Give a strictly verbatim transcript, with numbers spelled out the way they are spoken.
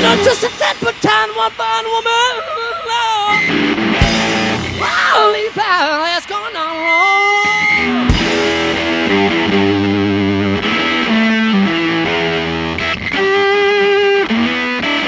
I'm just a ten-foot-ten, one fine woman. Oh, leave out, that's going on wrong.